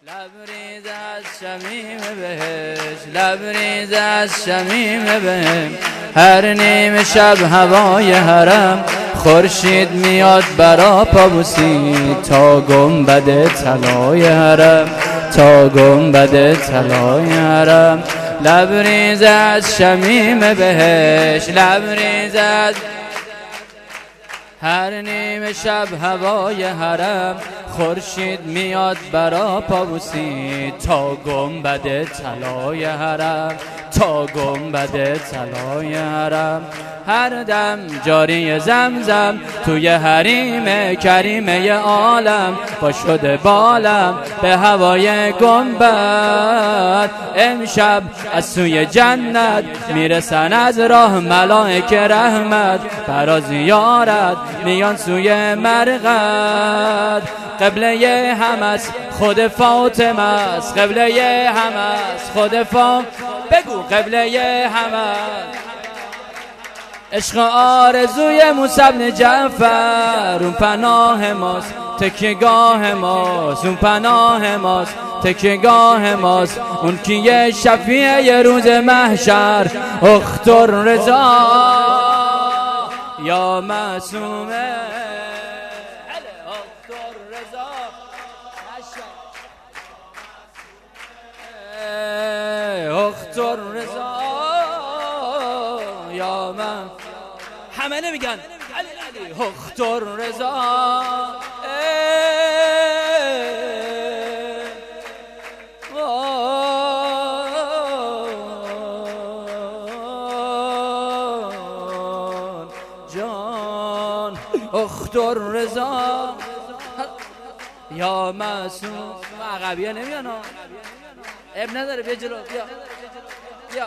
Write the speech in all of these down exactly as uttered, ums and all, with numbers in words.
لبریز از شمیم بهش، لبریز از شمیم بهم، هر نیم شب هوای حرم خورشید میاد برا پابوسی، تا گنبد طلای حرم، تا گنبد طلای حرم. لبریز از شمیم بهش، لبریز از هر نیم شب هوای حرم خورشید میاد برا پابوسی، تا گنبد طلای حرم، تا گنبد طلای حرم. هر دم جاری زمزم توی حریم کریمه عالم، با شده بالم به هوای گنبد. امشب از سوی جنت میرسن از راه ملائک رحمت، برا زیارت میان سوی مرقد. قبله هم از خود فاطمه است، قبله هم از خود فاطمه، بگو قبله هم است عشق آرزوی موسی بن جعفر. اون پناه ماست تکیه‌گاه ماست، اون پناه ماست تکیه‌گاه ماست. اون کیه شفیع یه روز محشر، اخت الرضا یا معصومه، اخت الرضا اخت الرضا یا من. همه نمیگن علی علی اخت الرضا. جان اخت الرضا یا معصوم. عقبی ها نمیان ها، اب نداره، بیا جلو، بیا بیا.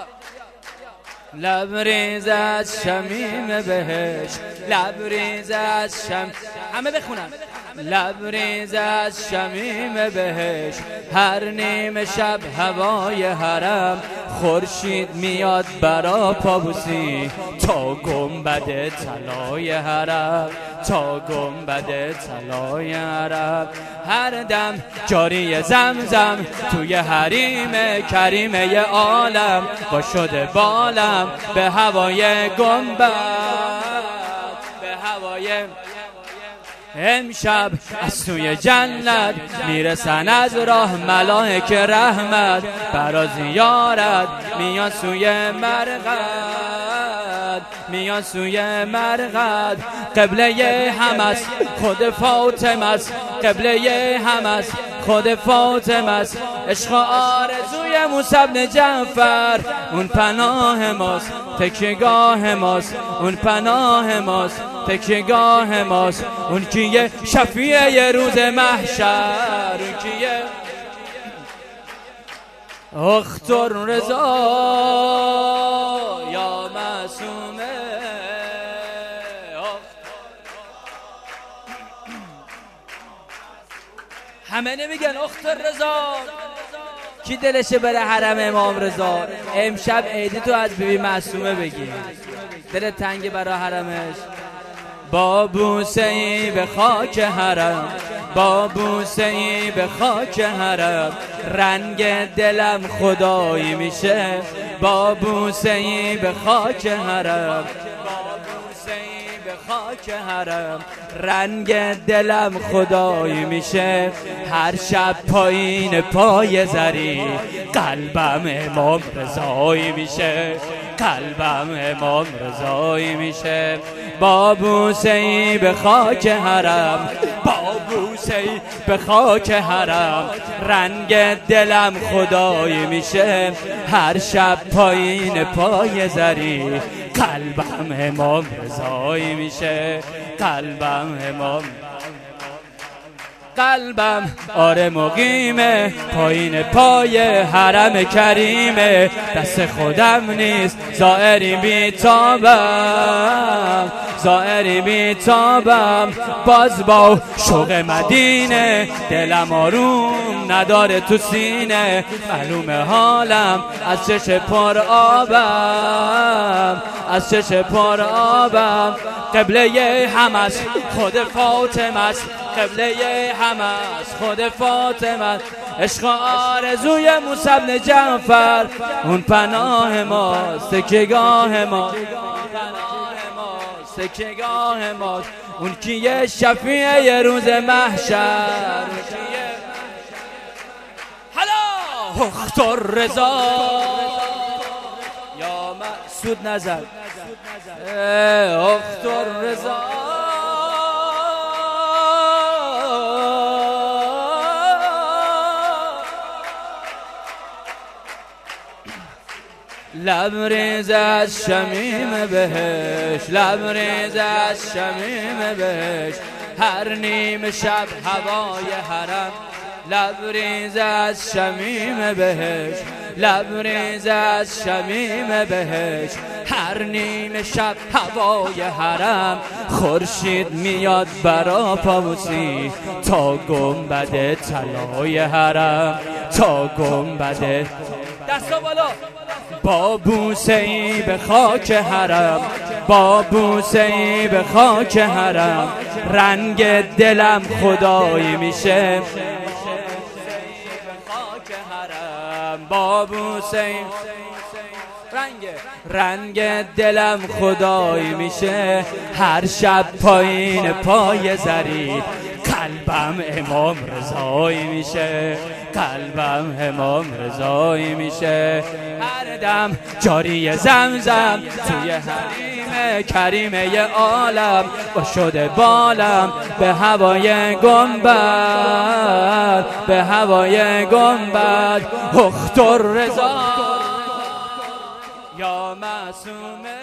لبریز از شمیم بهش، لبریز از شم، همه بخونن. لبریز از شمیم بهش، هر نیم شب هوای حرم خورشید میاد برا پابوسی، تا گنبد طلای حرم، تا گنبد طلای حرم. هر دم جاری زمزم توی حریم کریمه عالم، با شده بالم به هوای گنبد، به هوای. امشب از سوی جنت میرسن از راه ملائک رحمت، برا زیارت میان سوی مرقد، میان سوی مرقد. قبله هم از خود فاطمه است، قبله هم از خود فاطمه است. عشق آرزوی موسی بن جعفر. اون پناه ماست تکیه‌گاه ماست، اون پناه ماست تکیه‌گاه ماست. اون کیه شفیع یه روز محشر، اون کیه اخت الرضا یا معصومه. همه نمیگن اخت الرضا. کی دلشه بره حرم امام رضا؟ امشب عیدی تو از بیبی معصومه بگی، دل تنگ برا حرمش. با بوسه ای به خاک حرم، با بوسه ای به خاک حرم، رنگ دلم خدایی میشه. با بوسه ای به خاک حرم، به خاک حرم، رنگ دلم خدایی میشه. هر شب پایین پای زری قلبم امام رضایی میشه، قلبم امام رضایی میشه. با بوسه ای به خاک حرم، با بوسه ای به خاک حرم، رنگ دلم خدایی میشه. هر شب پایین پای زری قلبم امام رضایی میشه، قلبم امام. قلبم آره مقیمه پایین پای حرم کریمه، دست خودم نیست زائری بیتابم، زائری بیتابم باز با شوق مدینه، دلم آروم نداره تو سینه، معلومه حالم از چش پر آبم، از چش پر آبم. قبله هم از خود فاطمه است، قبله هم از خود فاطمه است. عشق آرزوی موسی بن جعفر اون پناه ماست، تکیه‌گاه ما، تکیه‌گاه ما. اون کیه شفیع یه روز محشر، حالا اختر رضا یا مسعود نزد اختر رضا. لبریز از شمیم بهش، لبریز از شمیم بهش، هر نیم شب هوای حرم. لبریز از شمیم بهش، لبریز از شمیم بهش، هر نیم شب هوای حرم. خورشید میاد برا پاوسی تا گنبد طلای حرم، تا گنبد دستا بالا. با بوسه ای به خاک حرم، با بوسه ای به خاک حرم، رنگ دلم خدایی میشه. با بوسه ای رنگ رنگ دلم خدایی میشه. هر شب پایین پای زرید قلبم امام رضایی میشه، قلبم امام رضایی میشه. هر دم جاری زمزم توی حریم کریمه عالم، با شده بالم به هوای گنبد، به هوای گنبد. اختر رضا یا معصومه.